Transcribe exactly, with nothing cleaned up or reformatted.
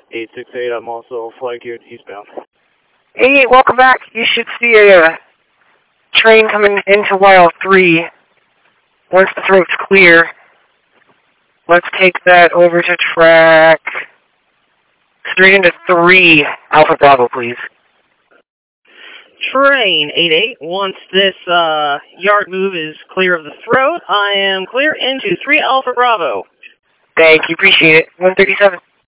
eight six eight, I'm also flag geared eastbound. Hey, welcome back. You should see a uh, train coming into Wild three. Once the throat's clear, let's take that over to track straight into three, Alpha Bravo, please. Train eight eight, once this uh, yard move is clear of the throat, I am clear into three Alpha Bravo. Thank you, appreciate it. one thirty-seven.